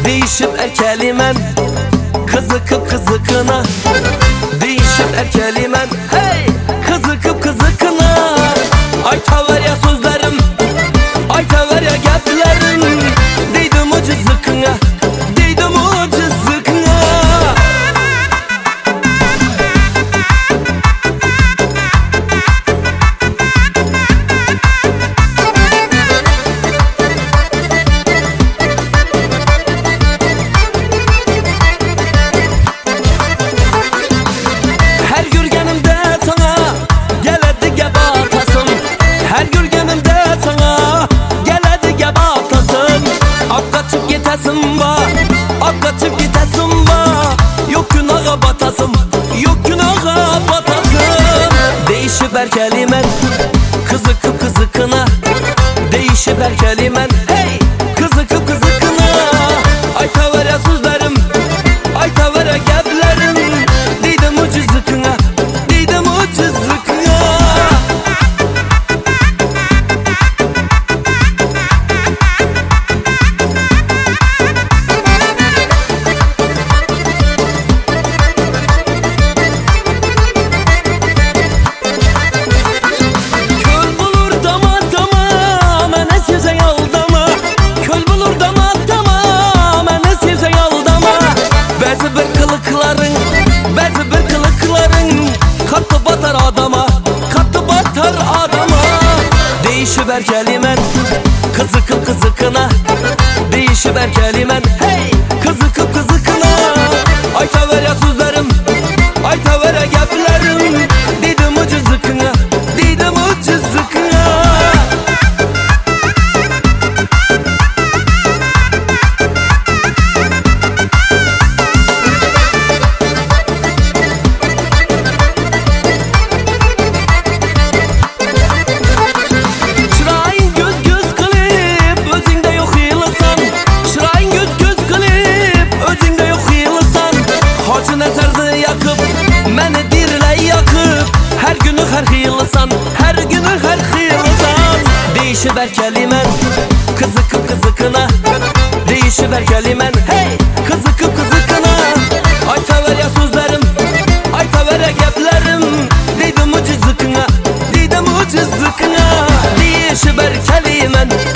Değişip erkelimen kızıkıp kızıkına. Değişip erkelimen hey kızıkıp kızıkına. Aytaver ya sözlerim, aytaver ya geplerim. Deydim o cızıkına, deydim o cızıkına. Her gürgenimde sana geledi gebe atasın. Her gürgenimde sana geledi gebe atasın. Ak kaçıp gitesin ba, ak kaçıp gitesin ba. Yok günaha batasın, yok günaha batasın. Değişip erkelimen kızıkıp kızıkına. Değişip erkelimen hey kızıkıp kızıkına. Aytaver ya sözlerim, aytaver ya geplerim. Deydim o cızıkına, deydim o cızıkına. Köl bulur dama dama, mene sevsen aldama. Köl bulur dama dama, mene sevsen aldama. Bazı bir kılıkların, bazı bir kılıkların katı batar adama, katı batar adama. Değişip erkelimen kızıkıp kızıkına. Değişip erkelimen hey kızıkıp kızıkına. Aytaver ya sözlerim, aytaver ya geplerim. Deydim o cızıkına, deydim o cızıkına. Şırayın göz göz kılıp özünde yok yılısan. Şırayın göz göz kılıp özünde yok yılısan. Hacı nezerdi yakıp məni diriley yakıp. Her günü her yılısan, her günü her yılısan. Değişip erkelimen kızıkıp kızıkına. Değişip erkelimen hey kızıkıp kızıkına. Aytaver ya sözlerim, aytaver ya geplerim. Deydim o cızıkına, deydim o cızıkına. Değişip erkelimen